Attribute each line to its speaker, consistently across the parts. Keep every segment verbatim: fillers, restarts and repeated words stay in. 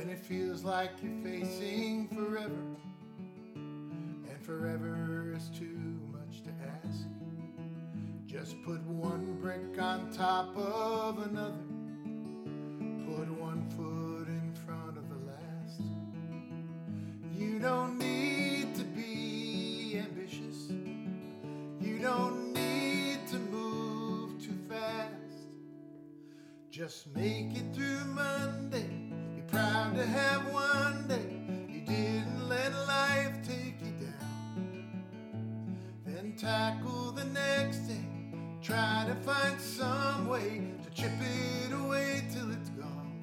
Speaker 1: when it feels like you're facing forever, and forever is too much to ask. Just put one brick on top of another, put one foot in front of the last. You don't need to be ambitious, you don't need to move too fast. Just make it through Monday, you're proud to have one day. You didn't let life take you down. Then tackle the next day, try to find some way to chip it away till it's gone.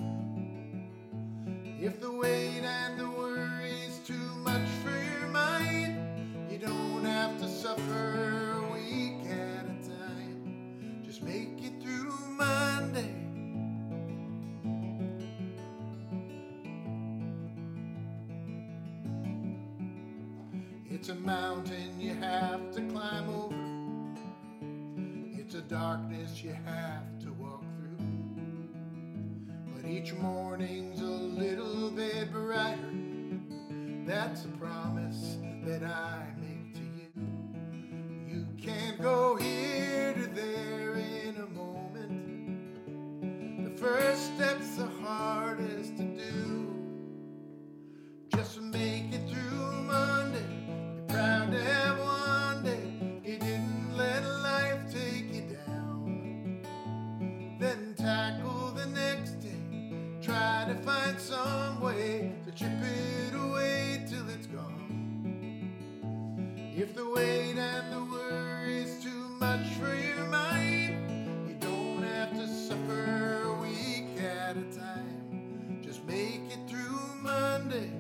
Speaker 1: If the weight and the worry's too much for your mind, you don't have to suffer a week at a time. Just make it through Monday. It's a mountain you have to climb over, it's a darkness you have to walk through, but each morning's a little bit brighter. That's a promise that I make to you. You can't go here to there in a moment. The first step's the hardest to do. Just make it through Monday, you're proud to have one day. You didn't let life take you down. Then tackle the next day, try to find some way to chip it away till it's gone. If the weight and the worry's too much for your mind, you don't have to suffer a week at a time. Just make it through Monday.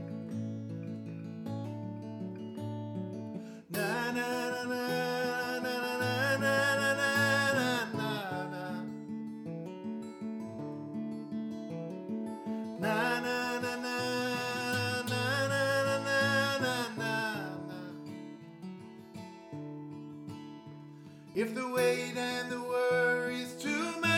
Speaker 1: Na na na na na na na na na na na. Na na na na na na na na na. If the weight and the worry's too much